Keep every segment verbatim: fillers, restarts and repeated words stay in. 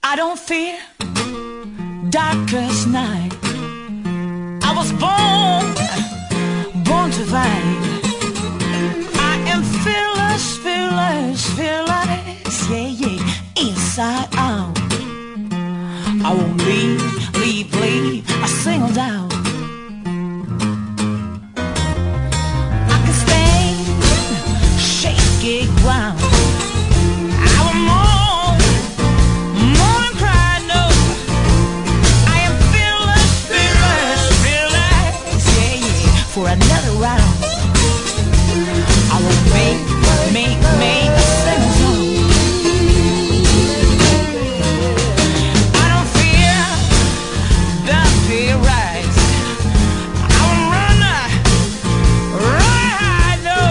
I don't fear darkest night. I was born, born to fight. I am fearless, fearless, fearless, yeah, yeah, inside out. I won't leave, leave, leave a single doubt. I can stand shaky ground. For another round, I will make, make, make a single song. I don't fear the fear rise. I will run, run high, no.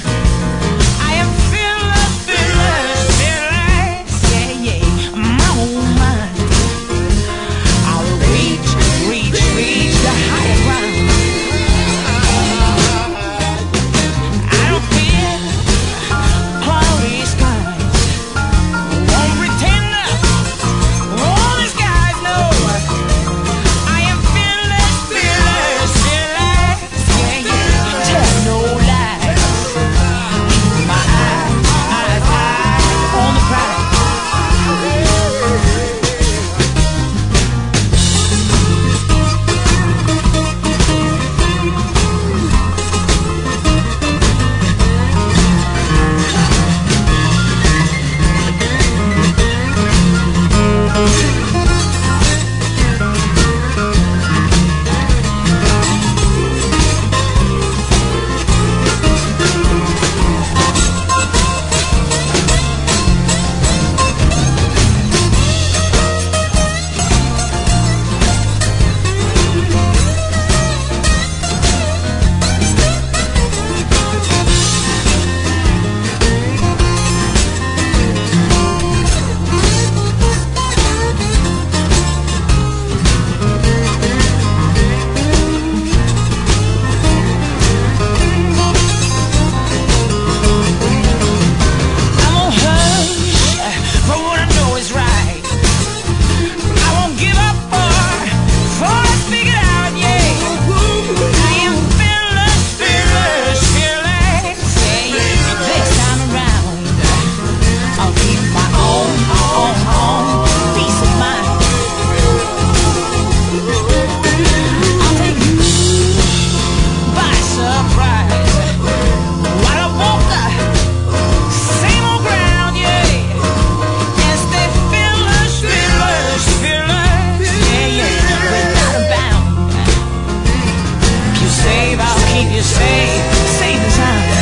I am fearless, fearless, fearless, yeah, yeah, my own mind. I will reach, reach, reach the higher ground. Keep you safe, safe and sound.